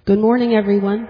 Good morning, everyone.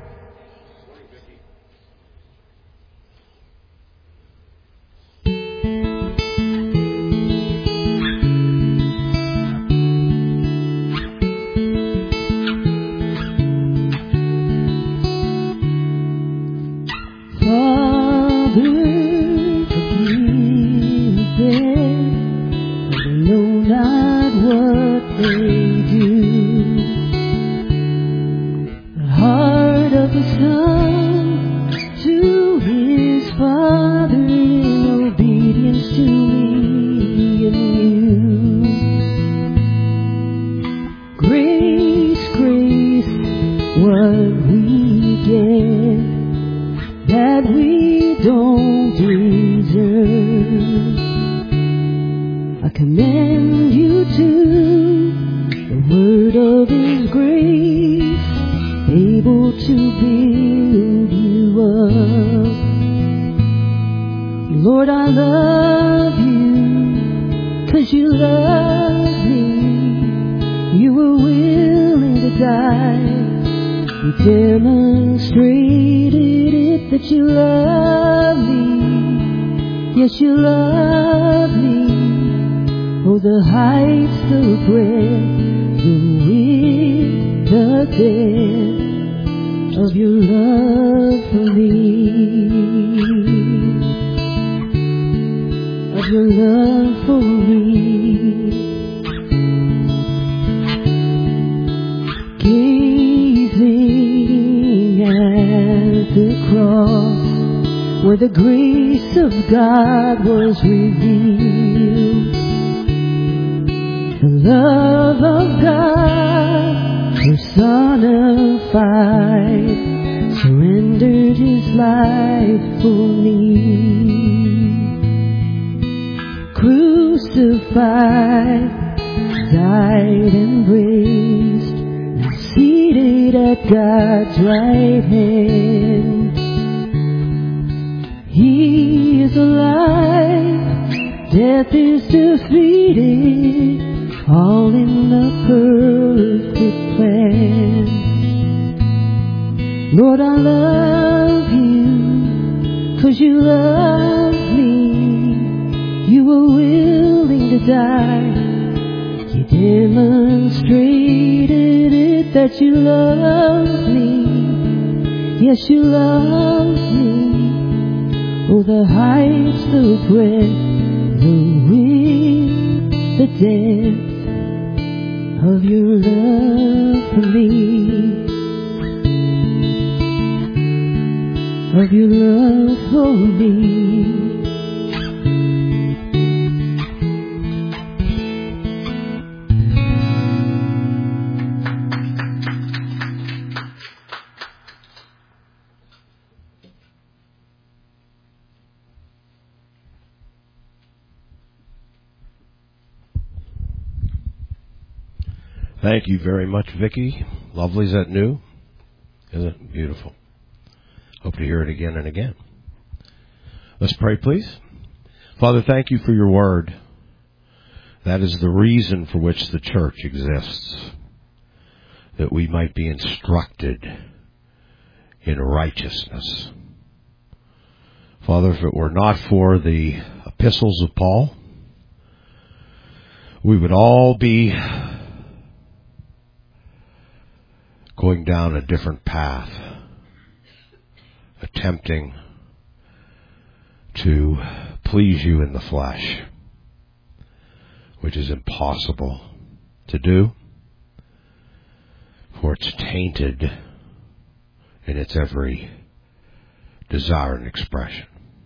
Thank you very much, Vicki. Lovely. Is that new? Isn't it? Beautiful. Hope to hear it again and again. Let's pray, please. Father, thank you for your word. That is the reason for which the church exists, that we might be instructed in righteousness. Father, if it were not for the epistles of Paul, we would all be going down a different path, attempting to please you in the flesh, which is impossible to do, for it's tainted in its every desire and expression.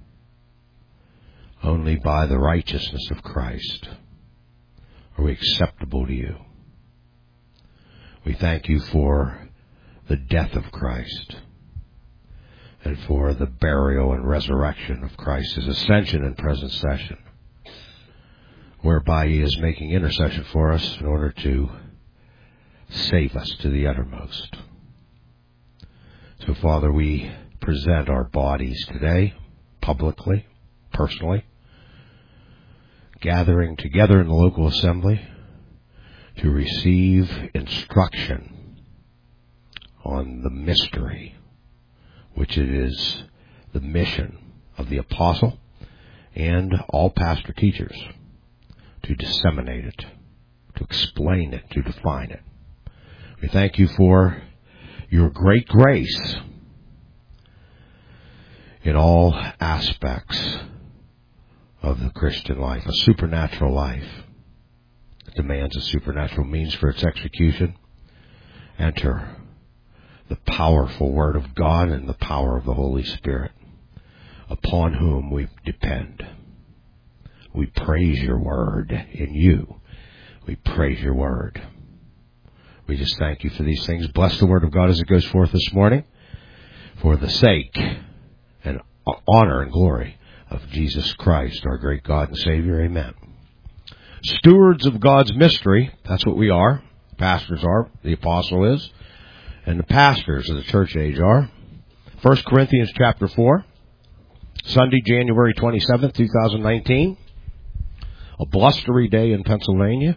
Only by the righteousness of Christ are we acceptable to you. We thank you for the death of Christ and for the burial and resurrection of Christ, his ascension and present session, whereby he is making intercession for us in order to save us to the uttermost. So, Father, we present our bodies today, publicly, personally, gathering together in the local assembly to receive instruction on the mystery, which it is the mission of the apostle and all pastor teachers to disseminate it, to explain it, to define it. We thank you for your great grace in all aspects of the Christian life, a supernatural life. It demands a supernatural means for its execution. Enter the powerful Word of God and the power of the Holy Spirit, upon whom we depend. We praise your Word in you. We praise your Word. We just thank you for these things. Bless the Word of God as it goes forth this morning, for the sake and honor and glory of Jesus Christ, our great God and Savior. Amen. Stewards of God's mystery, that's what we are. Pastors are, the apostle is, and the pastors of the church age are. 1 Corinthians chapter 4, Sunday, January 27th, 2019. A blustery day in Pennsylvania,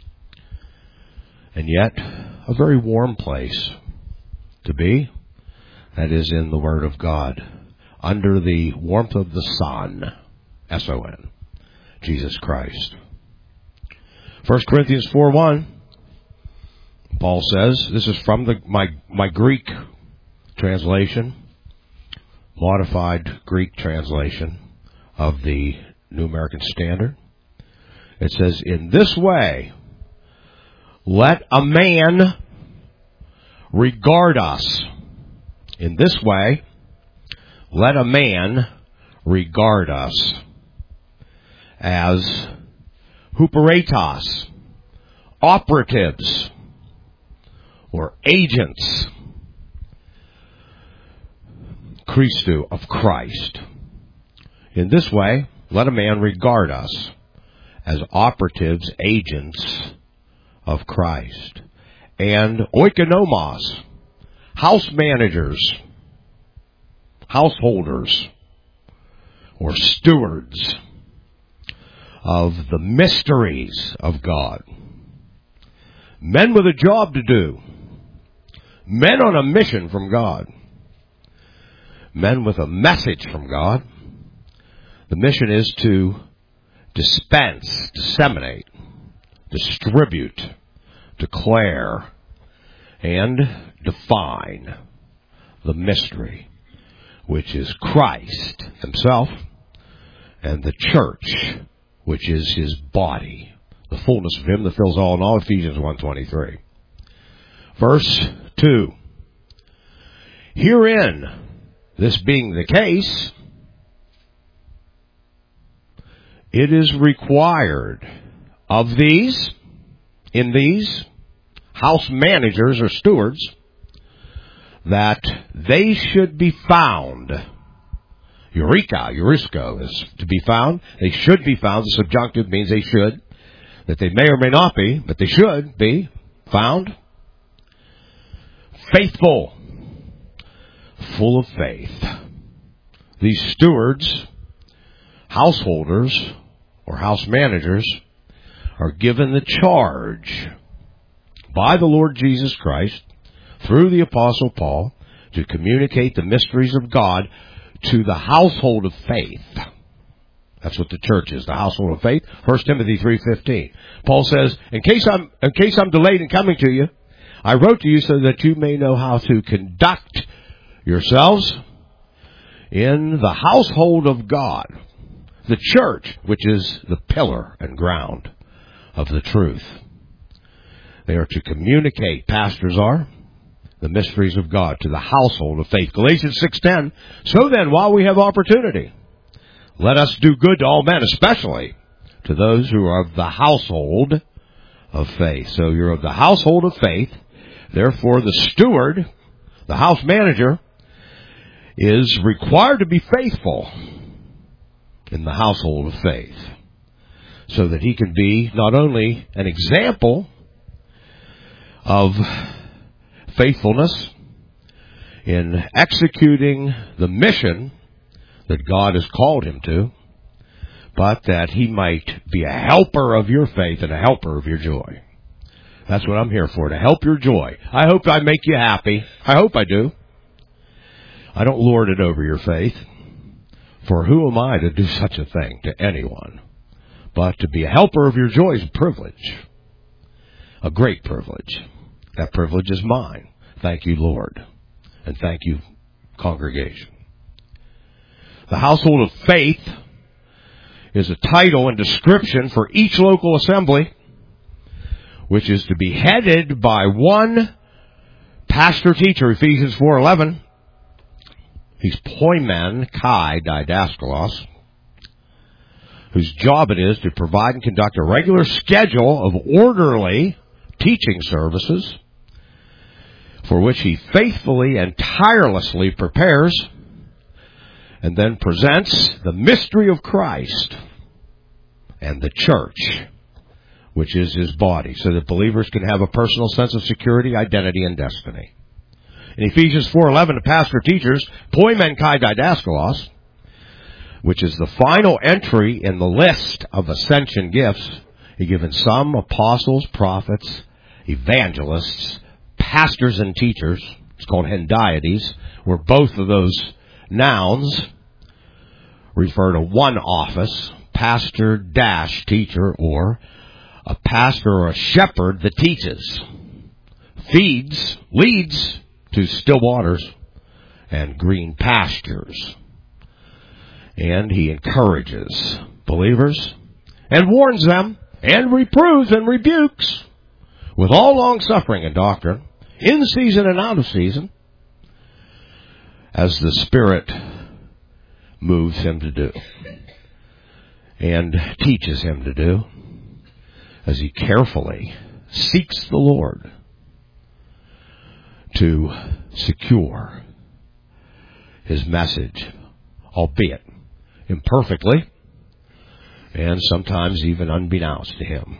and yet a very warm place to be. That is in the Word of God, under the warmth of the sun, S-O-N, Jesus Christ. 1 Corinthians 4:1, Paul says, this is from my Greek translation, modified Greek translation of the New American Standard. It says, in this way, let a man regard us. In this way, let a man regard us as huperetas, operatives, or agents, Christou, of Christ. In this way, let a man regard us as operatives, agents of Christ. And oikonomos, house managers, householders, or stewards of the mysteries of God. Men with a job to do. Men on a mission from God. Men with a message from God. The mission is to dispense, disseminate, distribute, declare, and define the mystery, which is Christ himself and the church, which is his body, the fullness of him that fills all in all, Ephesians 1:23. Verse 2. Herein, this being the case, it is required of these, in these, house managers or stewards, that they should be found. Eurisco is to be found. They should be found. The subjunctive means they should. That they may or may not be, but they should be found. Faithful. Full of faith. These stewards, householders, or house managers, are given the charge by the Lord Jesus Christ, through the Apostle Paul, to communicate the mysteries of God to the household of faith. That's what the church is, the household of faith. 1 Timothy 3:15. Paul says, in case I'm delayed in coming to you, I wrote to you so that you may know how to conduct yourselves in the household of God, the church, which is the pillar and ground of the truth. They are to communicate, pastors are, the mysteries of God to the household of faith. Galatians 6:10, so then, while we have opportunity, let us do good to all men, especially to those who are of the household of faith. So you're of the household of faith. Therefore, the steward, the house manager, is required to be faithful in the household of faith, so that he can be not only an example of faithfulness in executing the mission that God has called him to, but that he might be a helper of your faith and a helper of your joy. That's what I'm here for, to help your joy. I hope I make you happy. I hope I do. I don't lord it over your faith. For who am I to do such a thing to anyone? But to be a helper of your joy is a privilege. A great privilege. That privilege is mine. Thank you, Lord. And thank you, congregation. The household of faith is a title and description for each local assembly, which is to be headed by one pastor-teacher, Ephesians 4:11. He's poimen kai didaskalos, whose job it is to provide and conduct a regular schedule of orderly teaching services, for which he faithfully and tirelessly prepares and then presents the mystery of Christ and the church, which is his body, so that believers can have a personal sense of security, identity, and destiny. In Ephesians 4:11, the pastor teachers, poimen kai didaskalos, which is the final entry in the list of ascension gifts, he given some apostles, prophets, evangelists, pastors, and teachers. It's called hendiades, where both of those nouns refer to one office, pastor-teacher, or a pastor or a shepherd that teaches, feeds, leads to still waters and green pastures. And he encourages believers and warns them and reproves and rebukes with all long-suffering and doctrine, in season and out of season, as the Spirit moves him to do and teaches him to do, as he carefully seeks the Lord to secure his message, albeit imperfectly and sometimes even unbeknownst to him,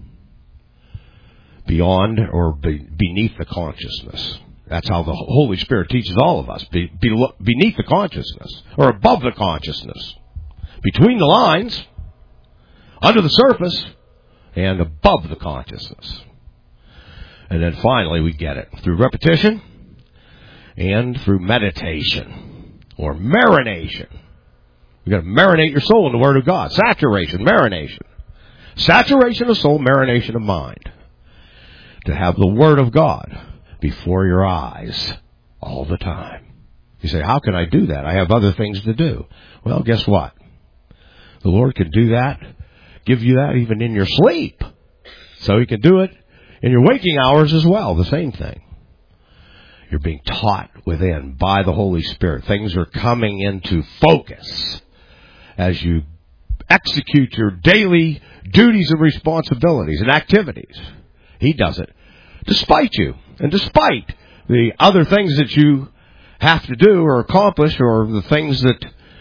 beyond or beneath the consciousness. That's how the Holy Spirit teaches all of us, beneath the consciousness, or above the consciousness, between the lines, under the surface, and above the consciousness. And then finally we get it through repetition and through meditation, or marination. You've got to marinate your soul in the Word of God. Saturation, marination. Saturation of soul, marination of mind. To have the Word of God before your eyes all the time. You say, how can I do that? I have other things to do. Well, guess what? The Lord can do that, give you that even in your sleep. So He can do it in your waking hours as well, the same thing. You're being taught within by the Holy Spirit. Things are coming into focus as you execute your daily duties and responsibilities and activities. He does it despite you and despite the other things that you have to do or accomplish, or the things that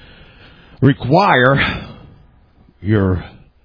require your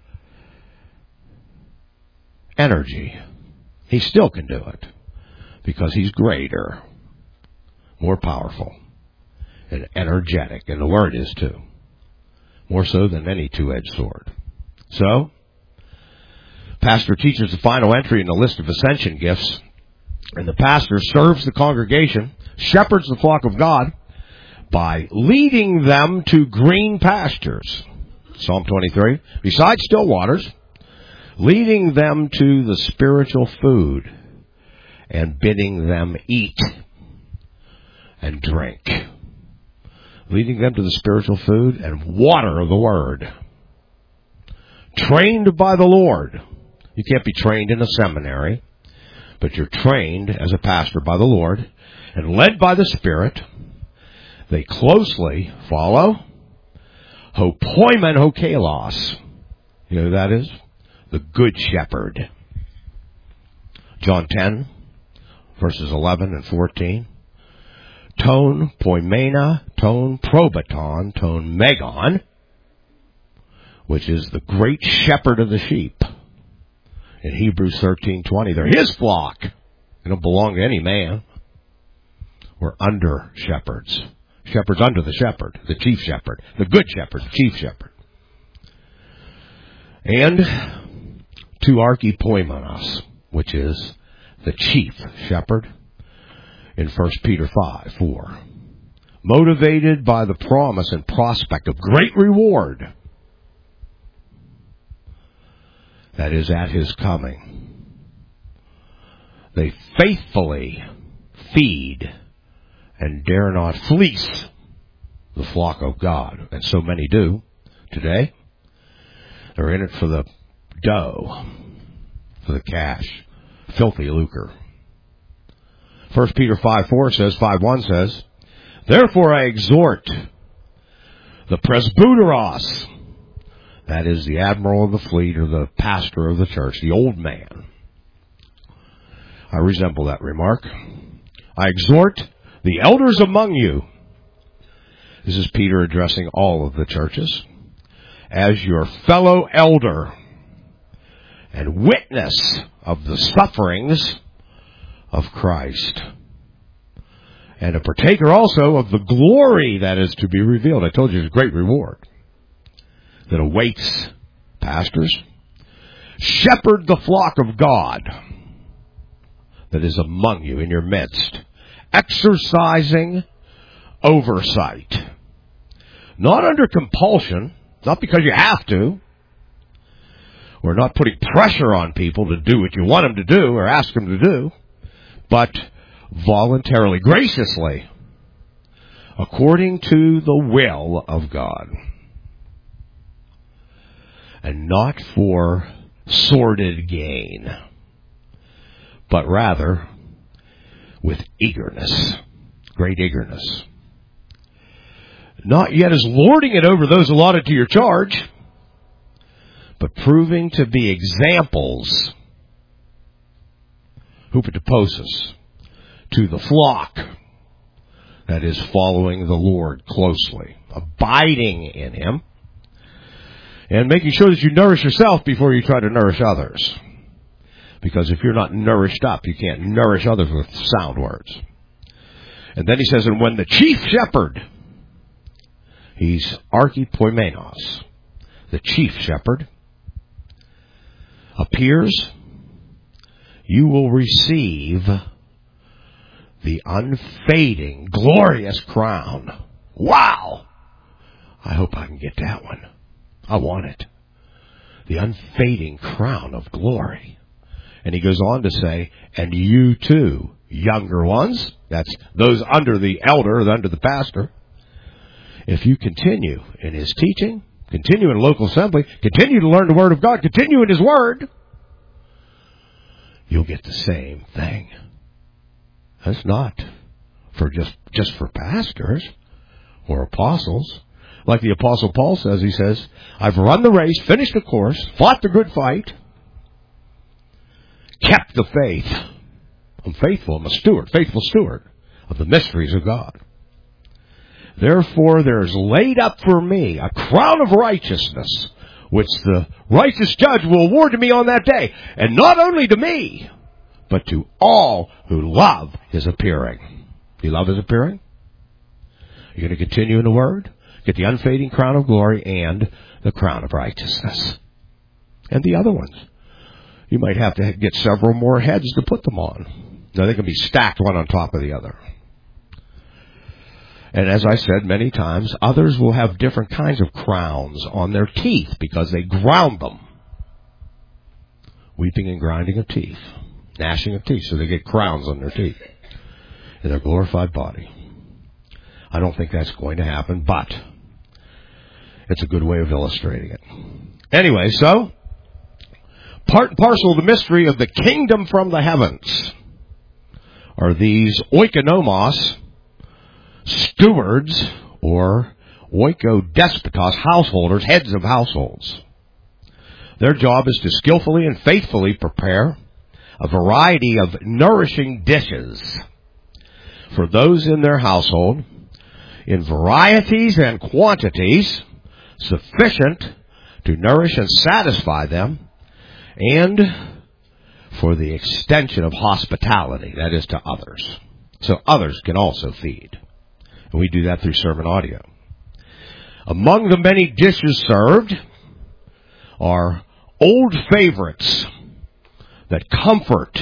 energy. He still can do it because He's greater, more powerful, and energetic. And the Word is too. More so than any two-edged sword. So, pastor teaches the final entry in the list of ascension gifts, and the pastor serves the congregation, shepherds the flock of God, by leading them to green pastures. Psalm 23. Besides still waters, leading them to the spiritual food, and bidding them eat and drink. Leading them to the spiritual food and water of the Word. Trained by the Lord. You can't be trained in a seminary, but you're trained as a pastor by the Lord and led by the Spirit. They closely follow ho poimen ho kalos. You know who that is? The Good Shepherd. John 10, verses 11 and 14. Ton poimena, ton probaton, ton megon, which is the great shepherd of the sheep. In Hebrews 13:20, they're His flock. They don't belong to any man. We're under shepherds. Shepherds under the shepherd, the chief shepherd, the good shepherd, the chief shepherd. And to archipoimenos, which is the chief shepherd in 1 Peter 5:4. Motivated by the promise and prospect of great reward that is at his coming, they faithfully feed and dare not fleece the flock of God. And so many do today. They're in it for the dough, for the cash, filthy lucre. 1 Peter 5:4 says, 5:1 says, therefore I exhort the presbyteros, that is the admiral of the fleet or the pastor of the church, the old man. I resemble that remark. I exhort the elders among you. This is Peter addressing all of the churches. As your fellow elder and witness of the sufferings of Christ, and a partaker also of the glory that is to be revealed. I told you there's a great reward that awaits pastors. Shepherd the flock of God that is among you, in your midst, exercising oversight. Not under compulsion, not because you have to. We're not putting pressure on people to do what you want them to do or ask them to do, but voluntarily, graciously, according to the will of God. And not for sordid gain, but rather with eagerness, great eagerness. Not yet as lording it over those allotted to your charge, but proving to be examples, hupotoposis, to the flock that is following the Lord closely, abiding in Him, and making sure that you nourish yourself before you try to nourish others. Because if you're not nourished up, you can't nourish others with sound words. And then he says, and when the chief shepherd, he's archipoimenos, the chief shepherd, appears, you will receive the unfading, glorious crown. Wow! I hope I can get that one. I want it. The unfading crown of glory. And he goes on to say, and you too, younger ones, that's those under the elder, under the pastor, if you continue in his teaching, continue in local assembly, continue to learn the Word of God, continue in His Word, you'll get the same thing. That's not for just for pastors or apostles. Like the Apostle Paul says, he says, I've run the race, finished the course, fought the good fight, kept the faith. I'm faithful. I'm a steward, faithful steward of the mysteries of God. Therefore, there is laid up for me a crown of righteousness, which the righteous judge will award to me on that day. And not only to me, but to all who love His appearing. Do you love His appearing? You're going to continue in the Word, get the unfading crown of glory and the crown of righteousness. And the other ones. You might have to get several more heads to put them on. Now, they can be stacked one on top of the other. And as I said many times, others will have different kinds of crowns on their teeth because they ground them. Weeping and grinding of teeth. Gnashing of teeth. So they get crowns on their teeth in their glorified body. I don't think that's going to happen, but it's a good way of illustrating it. Anyway, so part and parcel of the mystery of the kingdom from the heavens are these oikonomos, stewards, or oikodespotos, householders, heads of households. Their job is to skillfully and faithfully prepare a variety of nourishing dishes for those in their household in varieties and quantities sufficient to nourish and satisfy them, and for the extension of hospitality, that is, to others. So others can also feed. And we do that through sermon audio. Among the many dishes served are old favorites that comfort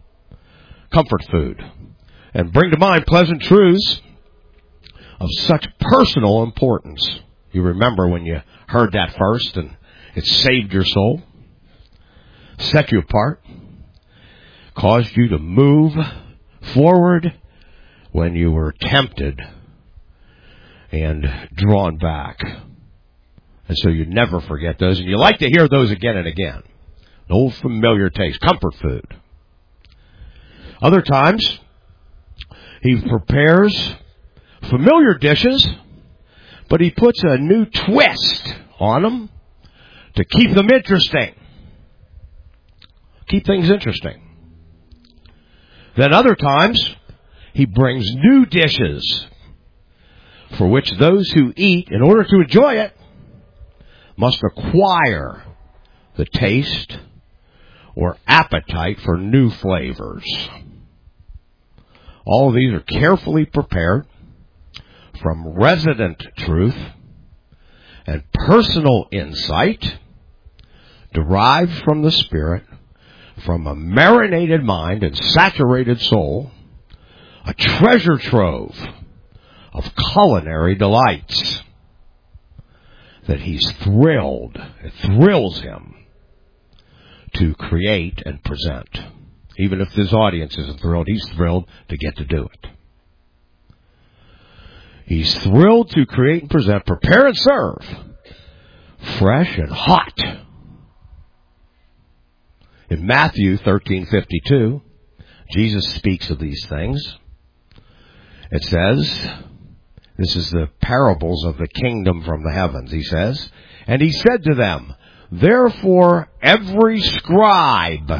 food, and bring to mind pleasant truths of such personal importance. You remember when you heard that first and it saved your soul, set you apart, caused you to move forward when you were tempted and drawn back. And so you never forget those, and you like to hear those again and again. An old familiar taste, comfort food. Other times, he prepares familiar dishes, but he puts a new twist on them to keep them interesting. Keep things interesting. Then other times, he brings new dishes for which those who eat, in order to enjoy it, must acquire the taste or appetite for new flavors. All of these are carefully prepared from resident truth and personal insight derived from the Spirit, from a marinated mind and saturated soul, a treasure trove of culinary delights that he's thrilled, it thrills him to create and present. Even if his audience isn't thrilled, he's thrilled to get to do it. He's thrilled to create and present, prepare and serve, fresh and hot. In Matthew 13:52, Jesus speaks of these things. It says, this is the parables of the kingdom from the heavens, he says, and he said to them, therefore every scribe,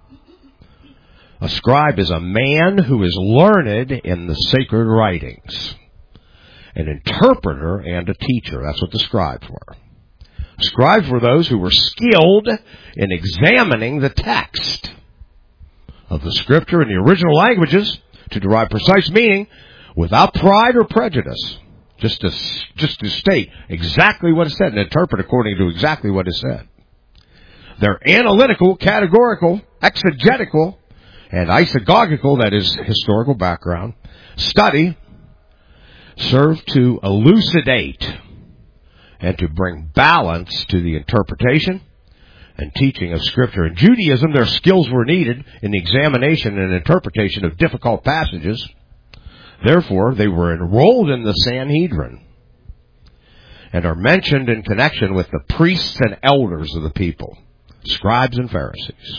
a scribe is a man who is learned in the sacred writings, an interpreter and a teacher. That's what the scribes were. Scribes were those who were skilled in examining the text of the Scripture in the original languages to derive precise meaning without pride or prejudice, just to state exactly what is said and interpret according to exactly what is said. Their analytical, categorical, exegetical, and isagogical, that is historical background, study served to elucidate and to bring balance to the interpretation and teaching of Scripture. In Judaism, their skills were needed in the examination and interpretation of difficult passages. Therefore, they were enrolled in the Sanhedrin and are mentioned in connection with the priests and elders of the people, scribes and Pharisees.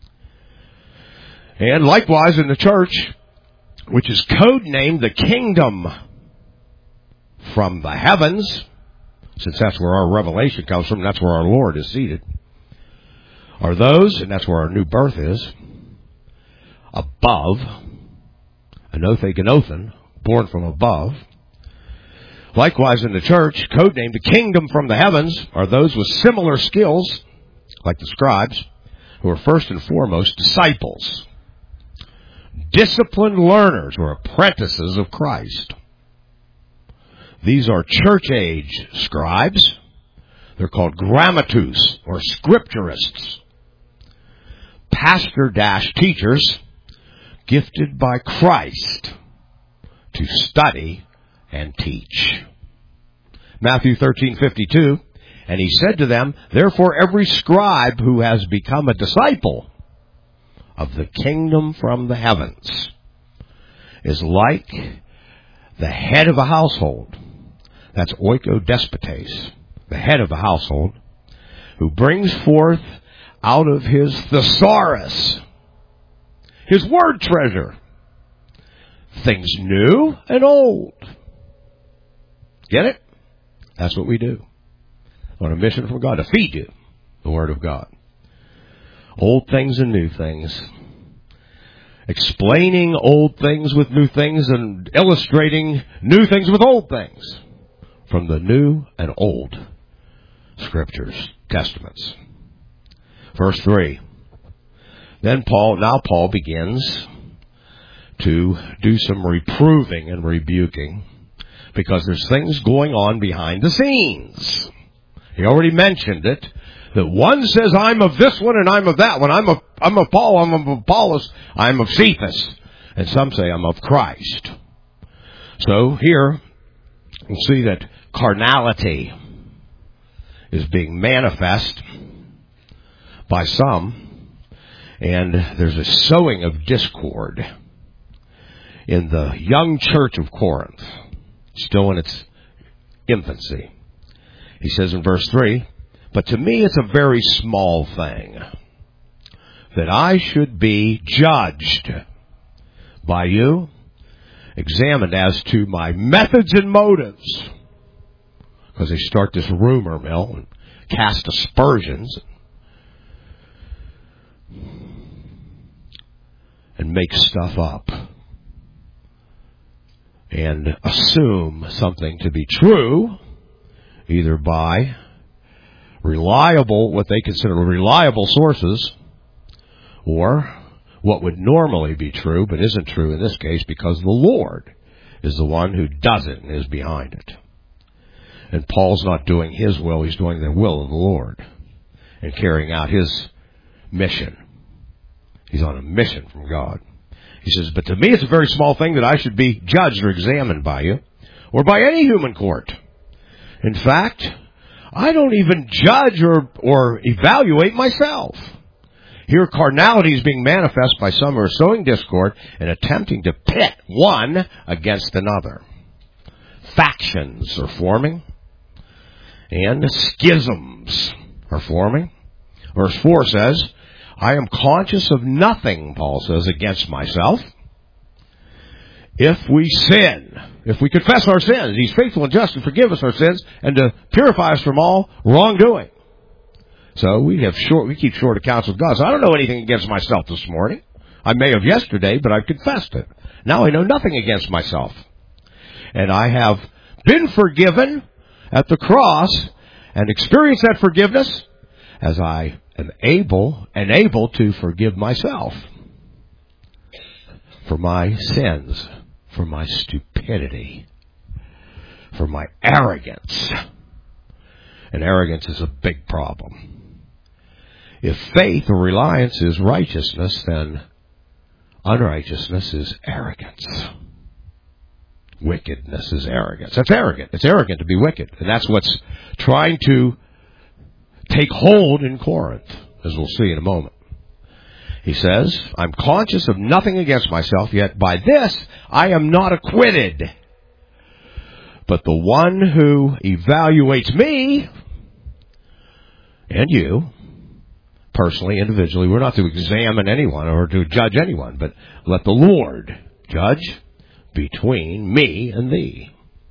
And likewise in the church, which is codenamed the kingdom from the heavens, since that's where our revelation comes from, that's where our Lord is seated, are those, and that's where our new birth is, above, anothen, born from above. Likewise in the church, codenamed the kingdom from the heavens, are those with similar skills, like the scribes, who are first and foremost disciples, disciplined learners or apprentices of Christ. These are church-age scribes. They're called grammatus, or scripturists. Pastor-teachers, gifted by Christ to study and teach. Matthew 13:52, and he said to them, therefore every scribe who has become a disciple of the kingdom from the heavens is like the head of a household. That's oikodespotes, the head of a household, who brings forth out of his thesaurus, his word treasure, things new and old. Get it? That's what we do. On a mission from God, to feed you the Word of God. Old things and new things. Explaining old things with new things and illustrating new things with old things from the new and old Scriptures, Testaments. Verse 3. Then Paul begins to do some reproving and rebuking because there's things going on behind the scenes. He already mentioned it. That one says, I'm of this one and I'm of that one. I'm of Paul, I'm of Apollos, I'm of Cephas. And some say I'm of Christ. So here, we'll see that carnality is being manifest by some, and there's a sowing of discord in the young church of Corinth, still in its infancy. He says in verse 3, but to me it's a very small thing that I should be judged by you, examined as to my methods and motives. Because they start this rumor mill and cast aspersions and make stuff up and assume something to be true, either by what they consider reliable sources, or what would normally be true but isn't true in this case because the Lord is the one who does it and is behind it. And Paul's not doing his will, he's doing the will of the Lord and carrying out his mission. He's on a mission from God. He says, but to me it's a very small thing that I should be judged or examined by you or by any human court. In fact, I don't even judge or evaluate myself. Here carnality is being manifest by some who are sowing discord and attempting to pit one against another. Factions are forming and schisms are forming. Verse 4 says, I am conscious of nothing, Paul says, against myself. If we sin, if we confess our sins, he's faithful and just to forgive us our sins and to purify us from all wrongdoing. So we keep short accounts with God. So I don't know anything against myself this morning. I may have yesterday, but I've confessed it. Now I know nothing against myself. And I have been forgiven at the cross and experienced that forgiveness as I am able to forgive myself for my sins, for my stupidity, for my arrogance. And arrogance is a big problem. If faith or reliance is righteousness, then unrighteousness is arrogance. Wickedness is arrogance. That's arrogant. It's arrogant to be wicked. And that's what's trying to take hold in Corinth, as we'll see in a moment. He says, I'm conscious of nothing against myself, yet by this I am not acquitted. But the one who evaluates me and you, personally, individually, we're not to examine anyone or to judge anyone, but let the Lord judge between me and thee.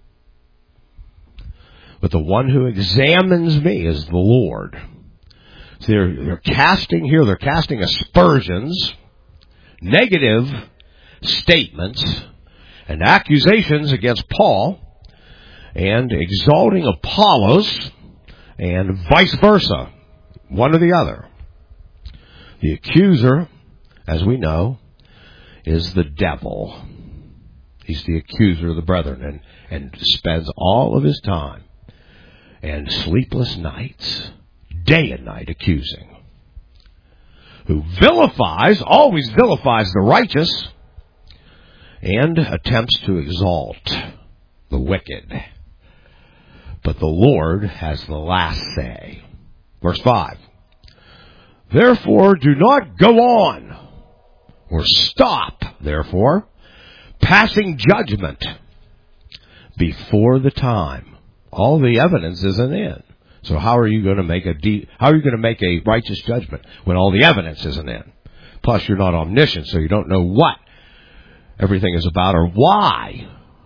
But the one who examines me is the Lord. So they're casting aspersions, negative statements, and accusations against Paul, and exalting Apollos, and vice versa, one or the other. The accuser, as we know, is the devil. He's the accuser of the brethren, and spends all of his time and sleepless nights, day and night, accusing. Who always vilifies the righteous, and attempts to exalt the wicked. But the Lord has the last say. Verse 5. Therefore, do not go on, or stop, therefore, passing judgment before the time. All the evidence isn't in. So how are you going to make a righteous judgment when all the evidence isn't in? Plus, you're not omniscient, so you don't know what everything is about or why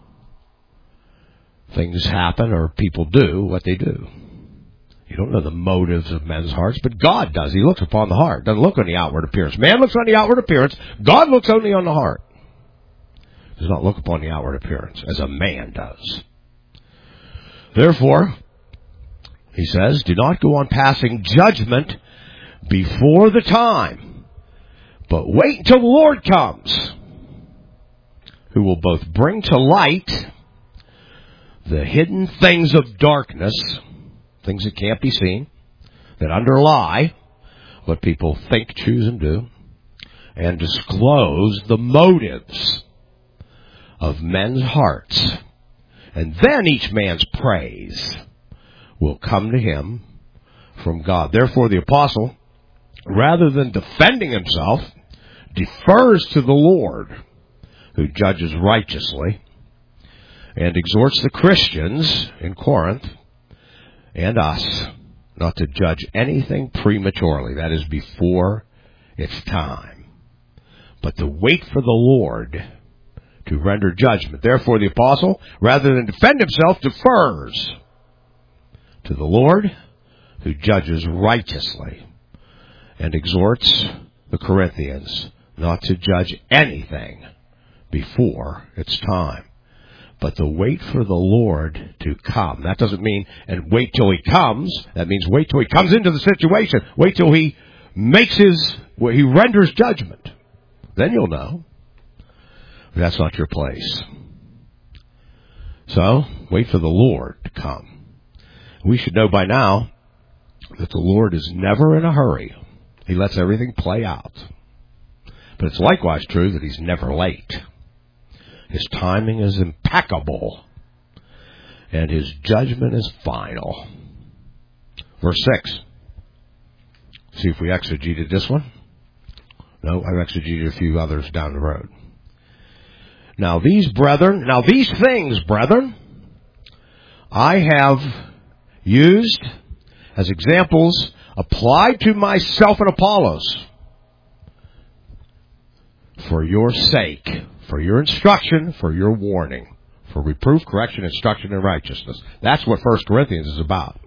things happen or people do what they do. You don't know the motives of men's hearts, but God does. He looks upon the heart. Doesn't look on the outward appearance. Man looks on the outward appearance. God looks only on the heart. Does not look upon the outward appearance as a man does. Therefore, he says, do not go on passing judgment before the time, but wait until the Lord comes, who will both bring to light the hidden things of darkness, things that can't be seen, that underlie what people think, choose, and do, and disclose the motives of men's hearts. And then each man's praise will come to him from God. Therefore, the apostle, rather than defending himself, defers to the Lord, who judges righteously, and exhorts the Christians in Corinth and us not to judge anything prematurely, that is, before its time, but to wait for the Lord to render judgment. Therefore, the apostle, rather than defend himself, defers to the Lord, who judges righteously, and exhorts the Corinthians not to judge anything before its time, but to wait for the Lord to come. That doesn't mean, and wait till he comes. That means wait till he comes into the situation. Wait till he he renders judgment. Then you'll know. But that's not your place. So, wait for the Lord to come. We should know by now that the Lord is never in a hurry. He lets everything play out. But it's likewise true that he's never late. His timing is impeccable, and his judgment is final. Verse 6. See if we exegeted this one. No, I've exegeted a few others down the road. Now these things, brethren, I have used as examples applied to myself and Apollos for your sake, for your instruction, for your warning, for reproof, correction, instruction, and righteousness. That's what 1 Corinthians is about.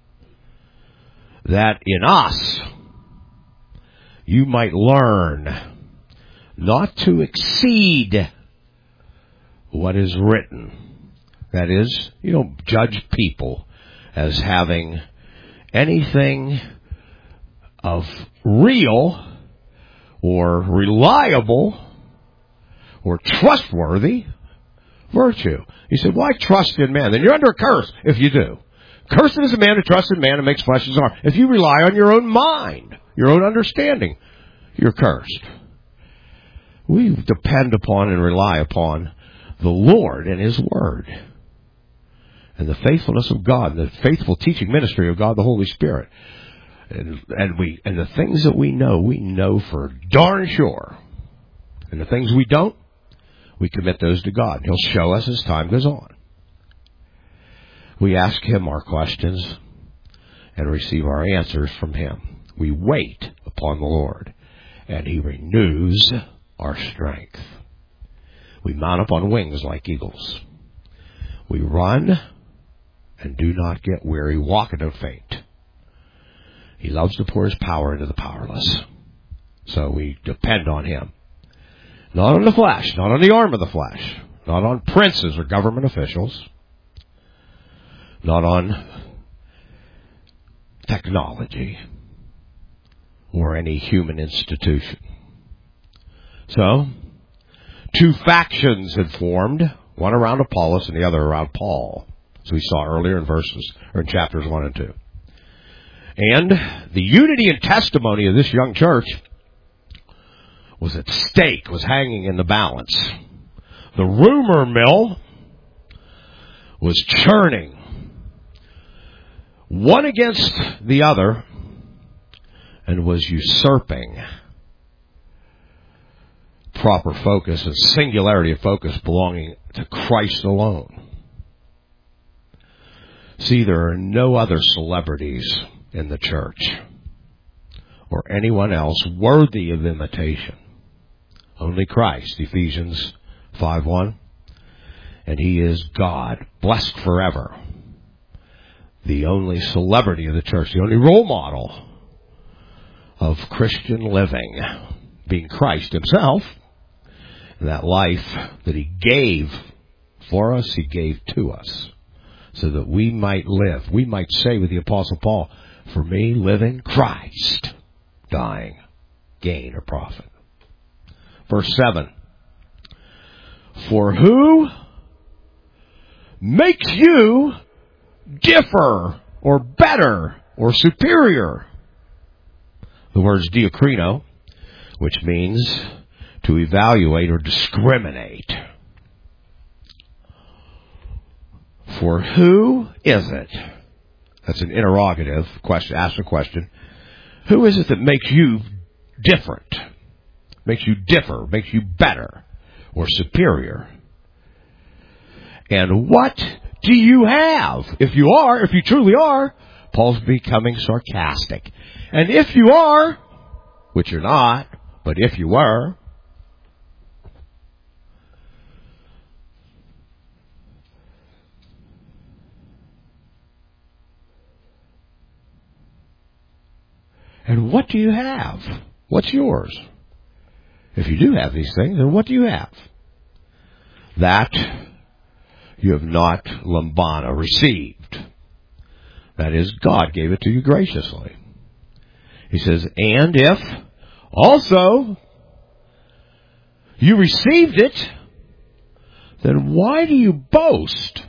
That in us you might learn not to exceed what is written. That is, you don't judge people as having anything of real or reliable or trustworthy virtue. You say, why trust in man? Then you're under a curse if you do. Cursed is a man who trusts in man and makes flesh his arm. If you rely on your own mind, your own understanding, you're cursed. We depend upon and rely upon the Lord and his word, and the faithfulness of God, the faithful teaching ministry of God the Holy Spirit. And the things that we know for darn sure. And the things we don't, we commit those to God. He'll show us as time goes on. We ask him our questions and receive our answers from him. We wait upon the Lord, and he renews our strength. We mount up on wings like eagles. We run and do not get weary, walk and don't faint. He loves to pour his power into the powerless. So we depend on him. Not on the flesh, not on the arm of the flesh, not on princes or government officials, not on technology or any human institution. So, two factions had formed, one around Apollos and the other around Paul, as we saw earlier in chapters 1 and 2. And the unity and testimony of this young church was at stake, was hanging in the balance. The rumor mill was churning, one against the other, and was usurping proper focus and singularity of focus belonging to Christ alone. See, there are no other celebrities in the church or anyone else worthy of imitation. Only Christ, Ephesians 5:1. And he is God, blessed forever. The only celebrity of the church, the only role model of Christian living, being Christ himself. That life that he gave for us, he gave to us, so that we might live. We might say with the Apostle Paul, for me, living, Christ, dying, gain or profit. Verse 7, for who makes you differ or better or superior The word's diakrino, which means to evaluate or discriminate. For who is it? That's an interrogative question. Ask a question. Who is it that makes you different? Makes you differ? Makes you better or superior? And what do you have? If you truly are, Paul's becoming sarcastic. And if you are, which you're not, but if you were, and what do you have? What's yours? If you do have these things, then what do you have? That you have not lambana, received. That is, God gave it to you graciously. He says, and if also you received it, then why do you boast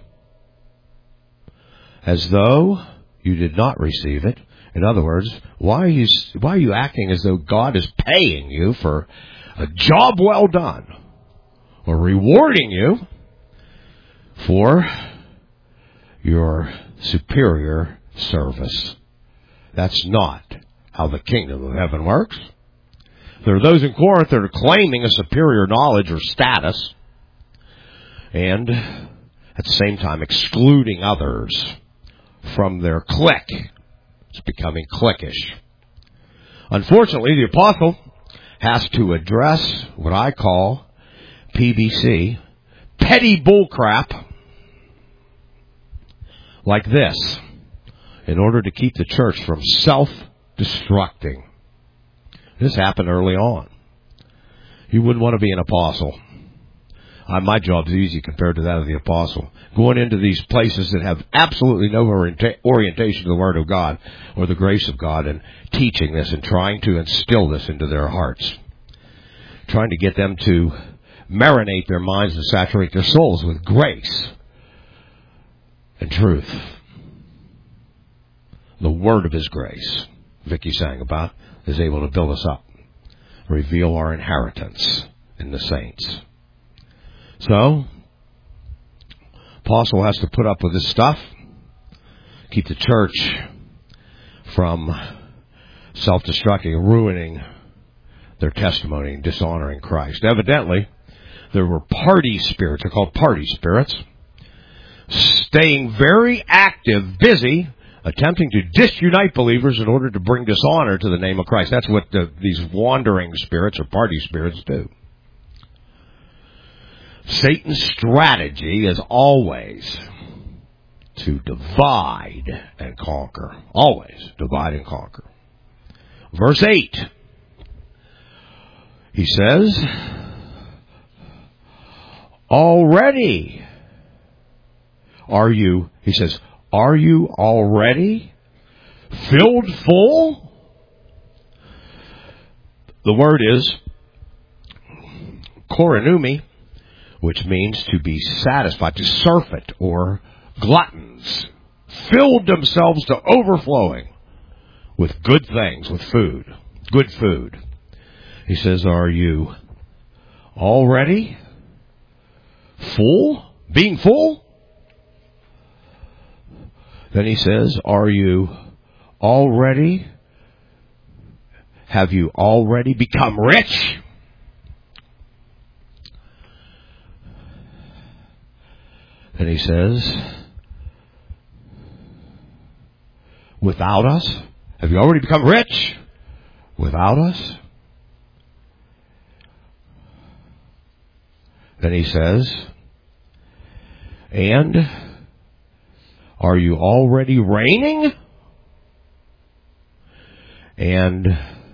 as though you did not receive it? In other words, why are you acting as though God is paying you for a job well done, or rewarding you for your superior service? That's not how the kingdom of heaven works. There are those in Corinth that are claiming a superior knowledge or status, and at the same time excluding others from their clique. It's becoming cliquish. Unfortunately, the apostle has to address what I call PBC, petty bullcrap, like this, in order to keep the church from self-destructing. This happened early on. You wouldn't want to be an apostle. My job's easy compared to that of the apostle. Going into these places that have absolutely no orientation to the Word of God or the grace of God, and teaching this and trying to instill this into their hearts. Trying to get them to marinate their minds and saturate their souls with grace and truth. The Word of His grace, Vicky sang about, is able to build us up, reveal our inheritance in the saints. So, Apostle has to put up with this stuff, keep the church from self-destructing, ruining their testimony and dishonoring Christ. Evidently, there were party spirits, they're called party spirits, staying very active, busy, attempting to disunite believers in order to bring dishonor to the name of Christ. That's what these wandering spirits or party spirits do. Satan's strategy is always to divide and conquer. Always divide and conquer. Verse 8. He says, already are you already filled full? The word is koronumi, which means to be satisfied, to surfeit, or gluttons, filled themselves to overflowing with good things, with food, good food. He says, are you already full? Being full? Then he says, have you already become rich? And he says, without us? Have you already become rich without us? Then he says, and are you already reigning? And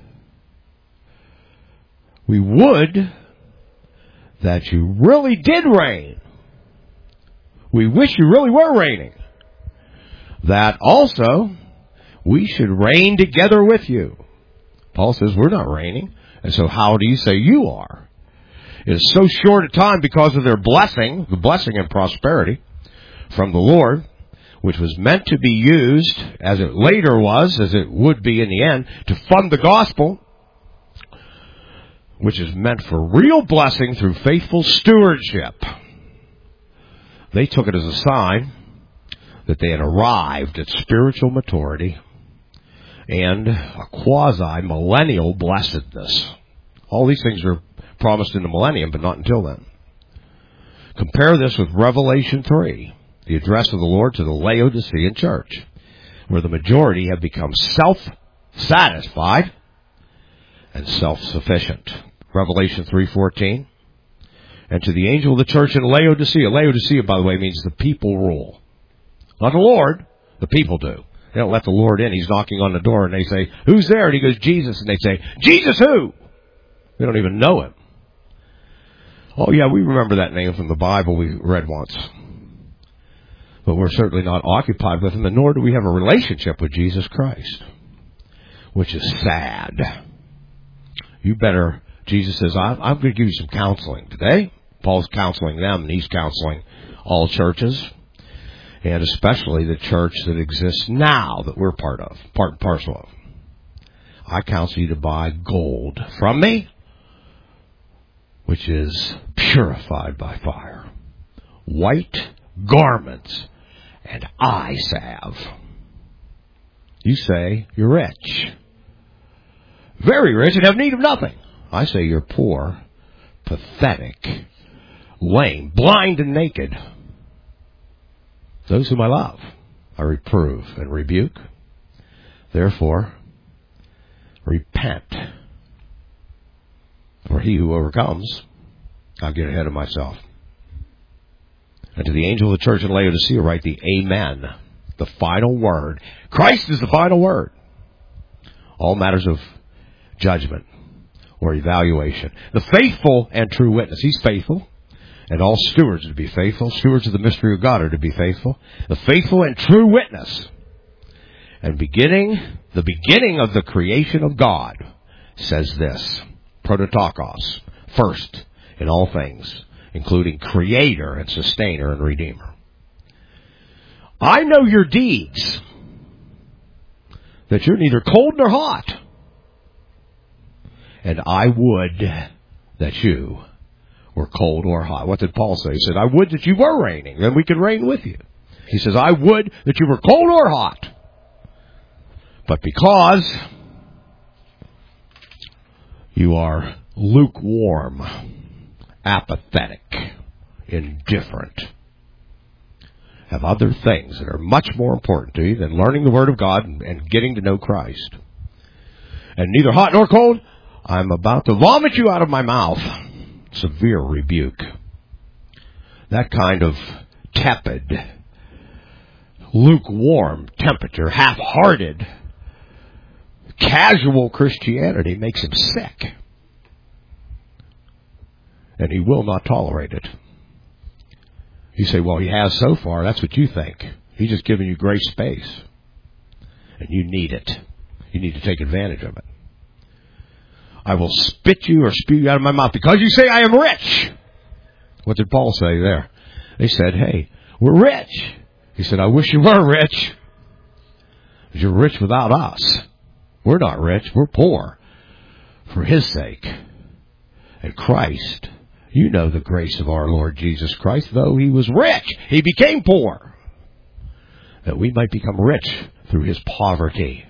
we would that you really did reign. We wish you really were reigning. That also we should reign together with you. Paul says we're not reigning. And so how do you say you are? It is so short a time because of their blessing, the blessing and prosperity from the Lord. which was meant to be used, as it later was, as it would be in the end, to fund the gospel, which is meant for real blessing through faithful stewardship. They took it as a sign that they had arrived at spiritual maturity and a quasi-millennial blessedness. All these things are promised in the millennium, but not until then. Compare this with Revelation 3, the address of the Lord to the Laodicean church, where the majority have become self-satisfied and self-sufficient. Revelation 3:14. And to the angel of the church in Laodicea. Laodicea, by the way, means the people rule. Not the Lord, the people do. They don't let the Lord in. He's knocking on the door, and they say, "Who's there?" And he goes, "Jesus." And they say, "Jesus who?" They don't even know him. Oh, yeah, we remember that name from the Bible we read once. But we're certainly not occupied with him, and nor do we have a relationship with Jesus Christ, which is sad. You better, Jesus says, I'm going to give you some counseling today. Paul's counseling them, and he's counseling all churches, and especially the church that exists now that we're part and parcel of. I counsel you to buy gold from me, which is purified by fire, white garments, and eye salve. You say you're rich, very rich, and have need of nothing. I say you're poor, pathetic, lame, blind, and naked. Those whom I love, I reprove and rebuke. Therefore, repent. For he who overcomes, I'll get ahead of myself. And to the angel of the church in Laodicea, write the Amen, the final word. Christ is the final word. All matters of judgment or evaluation. The faithful and true witness. He's faithful. And all stewards are to be faithful. Stewards of the mystery of God are to be faithful. The faithful and true witness. And the beginning of the creation of God says this. Prototokos. First in all things, including creator and sustainer and redeemer. I know your deeds, that you're neither cold nor hot. And I would that you were cold or hot. What did Paul say? He said, I would that you were raining, then we could reign with you. He says, I would that you were cold or hot. But because you are lukewarm, apathetic, indifferent, have other things that are much more important to you than learning the Word of God and getting to know Christ, and neither hot nor cold, I'm about to vomit you out of my mouth. Severe rebuke. That kind of tepid, lukewarm temperature, half-hearted, casual Christianity makes him sick. And he will not tolerate it. You say, well, he has so far. That's what you think. He's just giving you grace space. And you need it. You need to take advantage of it. I will spit you or spew you out of my mouth because you say I am rich. What did Paul say there? They said, hey, we're rich. He said, I wish you were rich. Because you're rich without us. We're not rich. We're poor. For his sake. And Christ, you know the grace of our Lord Jesus Christ. Though he was rich, he became poor. That we might become rich through his poverty.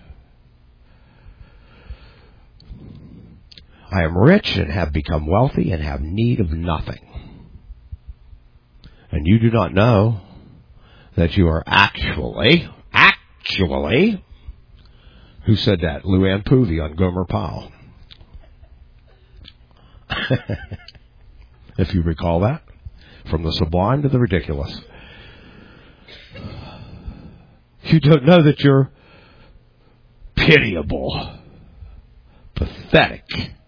I am rich and have become wealthy and have need of nothing. And you do not know that you are actually, who said that? Luann Poovey on Gomer Powell. If you recall that. From the sublime to the ridiculous. You don't know that you're pitiable, pathetic,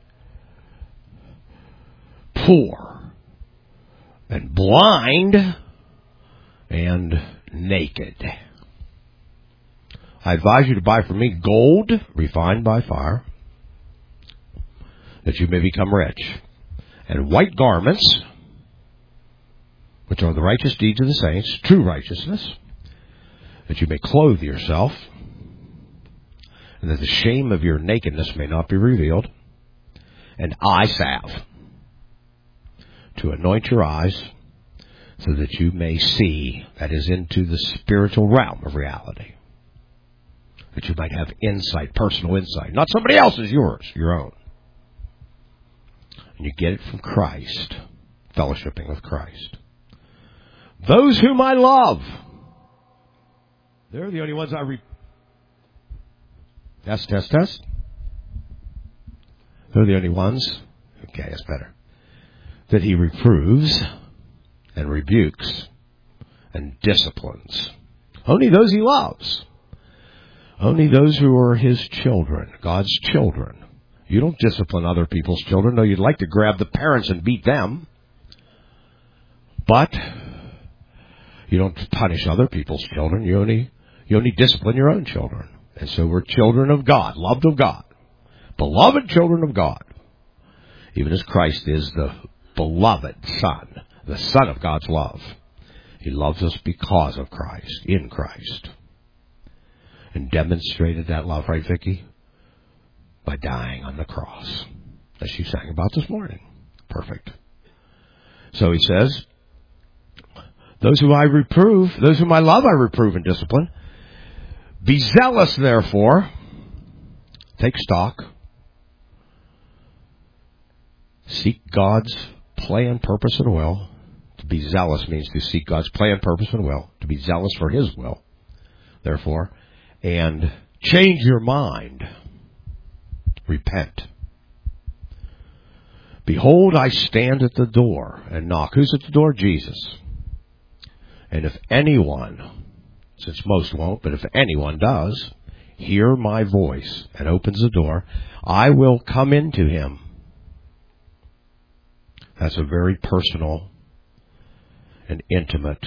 poor, and blind, and naked. I advise you to buy from me gold refined by fire, that you may become rich, and white garments, which are the righteous deeds of the saints, true righteousness, that you may clothe yourself, and that the shame of your nakedness may not be revealed, and eye salve, to anoint your eyes, so that you may see, that is, into the spiritual realm of reality. That you might have insight, personal insight. Not somebody else's, yours, your own. And you get it from Christ, fellowshipping with Christ. Those whom I love, they're the only ones Test. They're the only ones, okay, that's better, that he reproves and rebukes and disciplines. Only those he loves. Only those who are his children, God's children. You don't discipline other people's children, though you'd like to grab the parents and beat them. But you don't punish other people's children. You only discipline your own children. And so we're children of God, loved of God, beloved children of God. Even as Christ is the beloved Son, the Son of God's love. He loves us because of Christ, in Christ. And demonstrated that love, right, Vicki? By dying on the cross, as you sang about this morning. Perfect. So he says, those whom I love, I reprove and discipline. Be zealous, therefore. Take stock. Seek God's plan, purpose, and will. To be zealous means to seek God's plan, purpose, and will. To be zealous for his will, therefore. And change your mind. Repent. Behold, I stand at the door and knock. Who's at the door? Jesus. And if anyone, since most won't, but if anyone does, hear my voice and opens the door, I will come into him. That's a very personal and intimate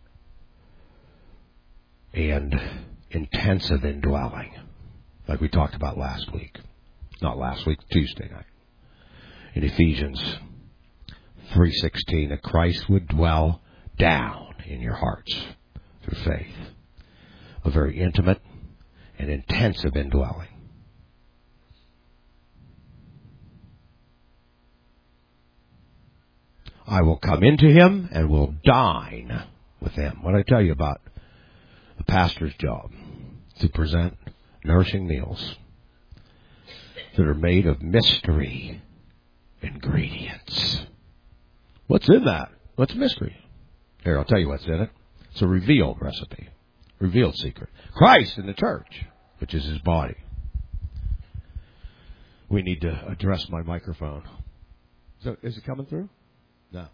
and intensive indwelling, like we talked about last week. Not last week, Tuesday night. In Ephesians 3:16, that Christ would dwell down in your hearts through faith. A very intimate and intensive indwelling. I will come into him and will dine with him. What did I tell you about the pastor's job? To present nourishing meals that are made of mystery ingredients. What's in that? What's mystery? Here, I'll tell you what's in it. It's a revealed recipe. Revealed secret. Christ in the church, which is his body. We need to address my microphone. So, is it coming through? No.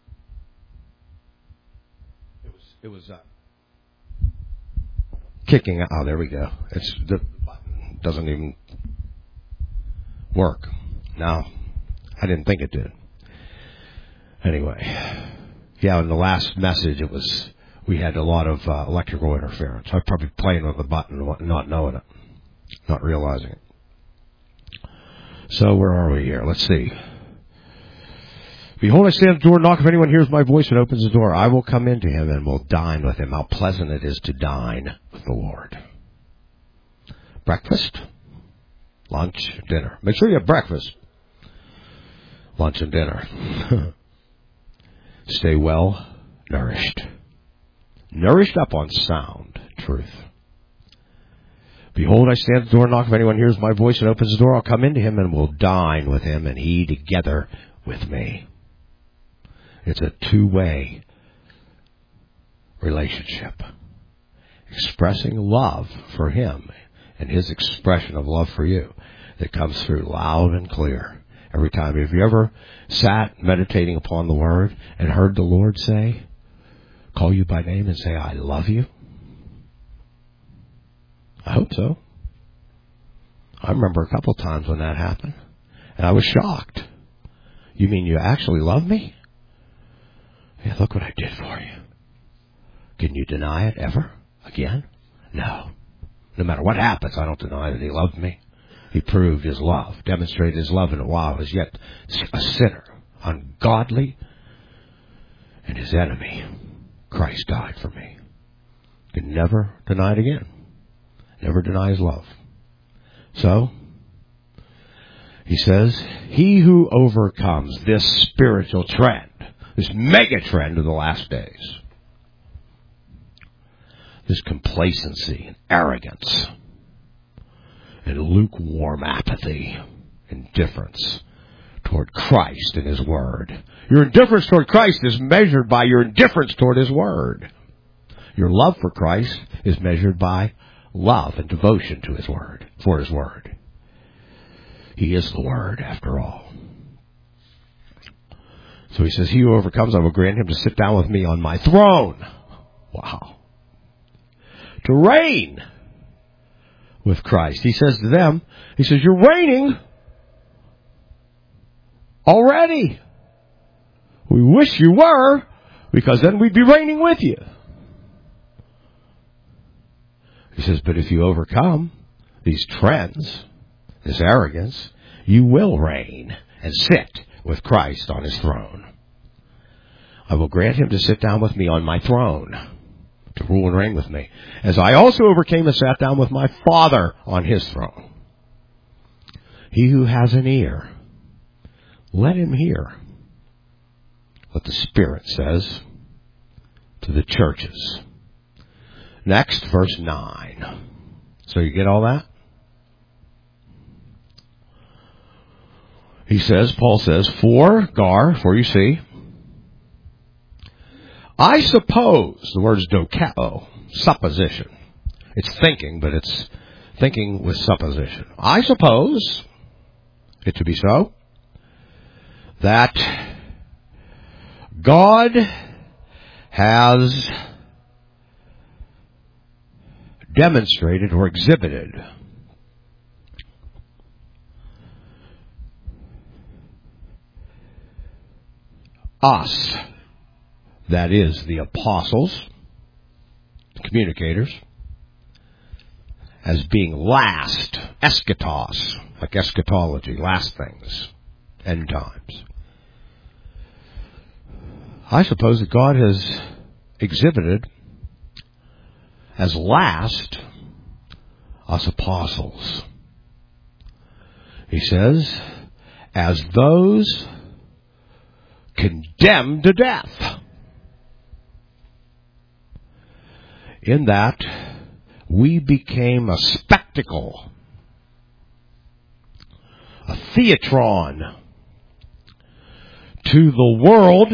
It was kicking out. Oh, there we go. The button doesn't even work. No, I didn't think it did. Anyway, yeah, in the last message, we had a lot of electrical interference. I was probably playing with the button, not knowing it, not realizing it. So where are we here? Let's see. Behold, I stand at the door and knock. If anyone hears my voice and opens the door, I will come into him and will dine with him. How pleasant it is to dine with the Lord. Breakfast, lunch, dinner. Make sure you have breakfast, lunch, and dinner. Stay well nourished. Nourished up on sound truth. Behold, I stand at the door and knock. If anyone hears my voice and opens the door, I'll come into him and will dine with him, and he together with me. It's a two-way relationship. Expressing love for him and his expression of love for you that comes through loud and clear every time. Have you ever sat meditating upon the Word and heard the Lord say, call you by name and say, I love you? I hope so. I remember a couple of times when that happened, and I was shocked. You mean you actually love me? Yeah, look what I did for you. Can you deny it ever again? No. No matter what happens, I don't deny that he loved me. He proved his love, demonstrated his love in it while I was yet a sinner, ungodly, and his enemy. Christ died for me. Can never deny it again. Never deny his love. So, he says, he who overcomes this spiritual trend, this mega trend of the last days, this complacency and arrogance and lukewarm apathy, indifference toward Christ and his word. Your indifference toward Christ is measured by your indifference toward his word. Your love for Christ is measured by love and devotion to his word, for his word. He is the word, after all. So he says, he who overcomes, I will grant him to sit down with me on my throne. Wow. To reign with Christ. He says to them, he says, you're reigning already. We wish you were, because then we'd be reigning with you. He says, but if you overcome these trends, this arrogance, you will reign and sit with Christ on his throne. I will grant him to sit down with me on my throne, to rule and reign with me, as I also overcame and sat down with my Father on his throne. He who has an ear, let him hear what the Spirit says to the churches. Next, verse 9. So you get all that? He says, Paul says, for you see, I suppose, the word is dokeo, supposition. It's thinking, but it's thinking with supposition. I suppose it to be so, that God has demonstrated or exhibited us, that is, the apostles, the communicators, as being last, eschatos, like eschatology, last things, end times. I suppose that God has exhibited as last us apostles. He says, as those condemned to death, in that we became a spectacle, a theatron to the world,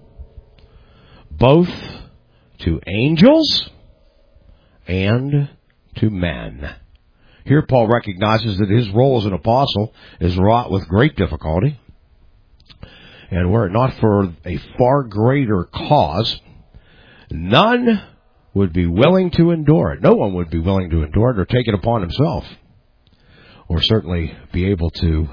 both to angels and to men. Here Paul recognizes that his role as an apostle is wrought with great difficulty, and were it not for a far greater cause, none would be willing to endure it. No one would be willing to endure it or take it upon himself, or certainly be able to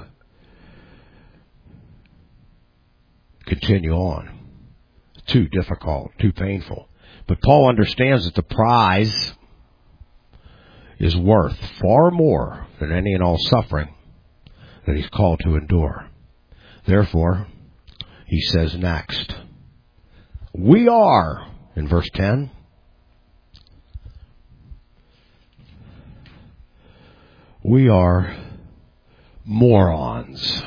continue on. Too difficult, too painful. But Paul understands that the prize is worth far more than any and all suffering that he's called to endure. Therefore, he says next, we are, in verse 10, we are morons.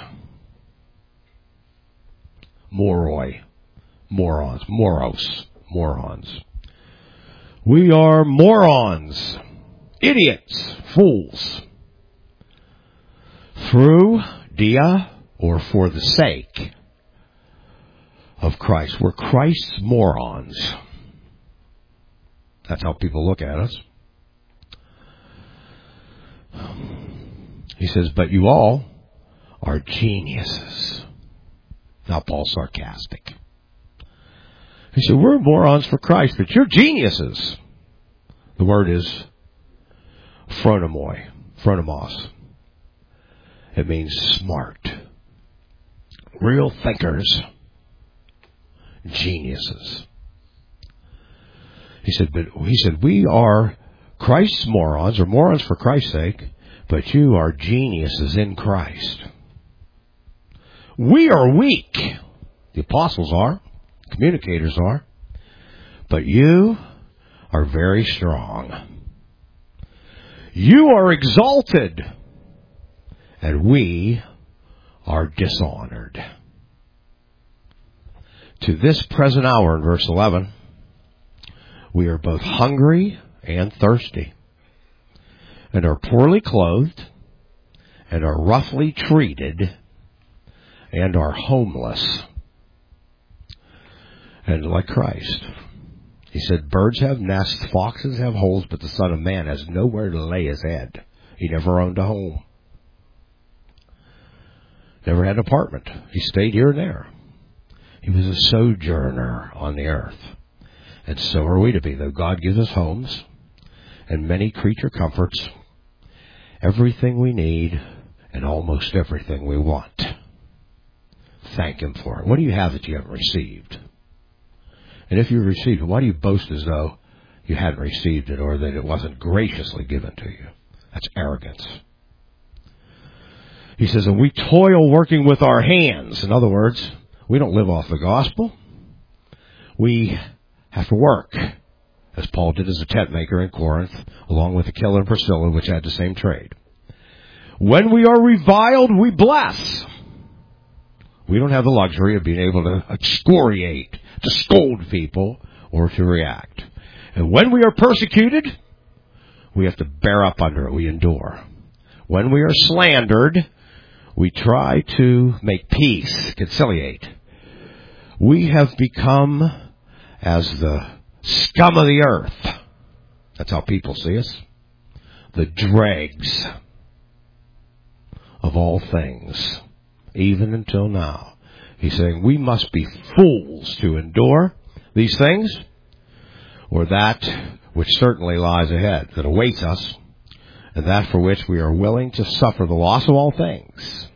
Moroi. Morons. Moros. Morons. We are morons. Idiots. Fools. Through dia, or for the sake of Christ. We're Christ's morons. That's how people look at us. He says, but you all are geniuses. Now Paul's sarcastic. He said, we're morons for Christ, but you're geniuses. The word is phronimos. It means smart. Real thinkers. Geniuses. He said, we are Christ's morons, or morons for Christ's sake, but you are geniuses in Christ. We are weak. The apostles are. Communicators are. But you are very strong. You are exalted, and we are dishonored. To this present hour, in verse 11, we are both hungry and thirsty, and are poorly clothed, and are roughly treated, and are homeless. And like Christ, he said, birds have nests, foxes have holes, but the Son of Man has nowhere to lay his head. He never owned a home. Never had an apartment. He stayed here and there. He was a sojourner on the earth. And so are we to be, though God gives us homes and many creature comforts, everything we need, and almost everything we want. Thank Him for it. What do you have that you haven't received? And if you've received it, why do you boast as though you hadn't received it or that it wasn't graciously given to you? That's arrogance. He says, and we toil working with our hands. In other words, we don't live off the gospel. We have to work, as Paul did as a tent maker in Corinth, along with Aquila and Priscilla, which had the same trade. When we are reviled, we bless. We don't have the luxury of being able to excoriate, to scold people, or to react. And when we are persecuted, we have to bear up under it. We endure. When we are slandered, we try to make peace, conciliate. We have become as the scum of the earth. That's how people see us. The dregs of all things, even until now. He's saying we must be fools to endure these things, or that which certainly lies ahead, that awaits us, and that for which we are willing to suffer the loss of all things,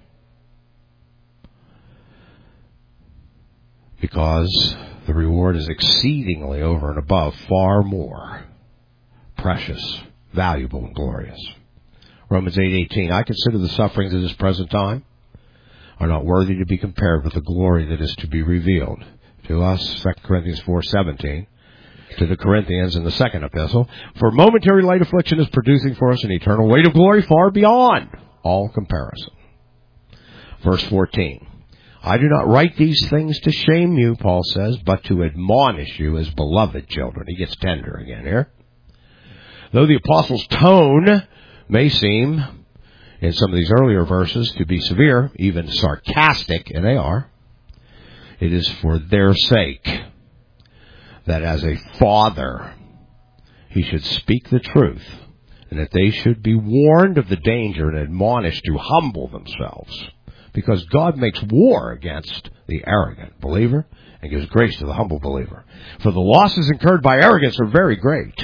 because the reward is exceedingly over and above, far more precious, valuable, and glorious. Romans 8:18, I consider the sufferings of this present time are not worthy to be compared with the glory that is to be revealed to us. 2 Corinthians 4:17, to the Corinthians in the second epistle, for momentary light affliction is producing for us an eternal weight of glory far beyond all comparison. Verse 14, I do not write these things to shame you, Paul says, but to admonish you as beloved children. He gets tender again here. Though the apostle's tone may seem, in some of these earlier verses, to be severe, even sarcastic, and they are, it is for their sake that as a father he should speak the truth, and that they should be warned of the danger and admonished to humble themselves. Because God makes war against the arrogant believer and gives grace to the humble believer. For the losses incurred by arrogance are very great.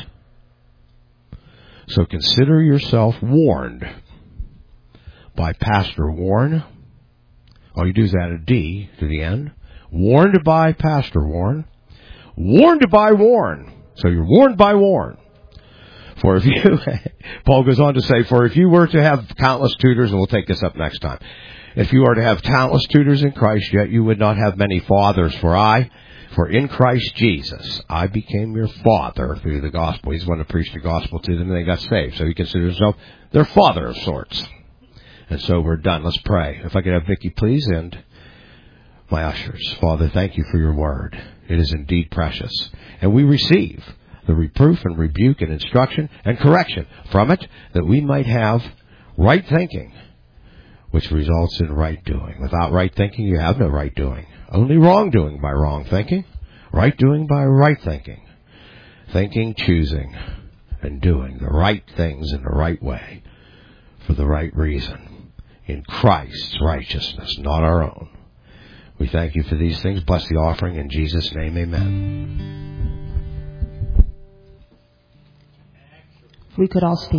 So consider yourself warned by Pastor Warren. All you do is add a D to the end. Warned by Pastor Warren. Warned by Warren. So you're warned by Warren. For if you, Paul goes on to say, for if you were to have countless tutors, and we'll take this up next time. If you are to have countless tutors in Christ, yet you would not have many fathers. For in Christ Jesus, I became your father through the gospel. He's the one who preached the gospel to them and they got saved. So he considers himself their father of sorts. And so we're done. Let's pray. If I could have Vicki, please, and my ushers. Father, thank you for your word. It is indeed precious. And we receive the reproof and rebuke and instruction and correction from it, that we might have right thinking, which results in right doing. Without right thinking, you have no right doing. Only wrongdoing by wrong thinking. Right doing by right thinking. Thinking, choosing, and doing the right things in the right way for the right reason. In Christ's righteousness, not our own. We thank you for these things. Bless the offering. In Jesus' name, amen. We could all speak.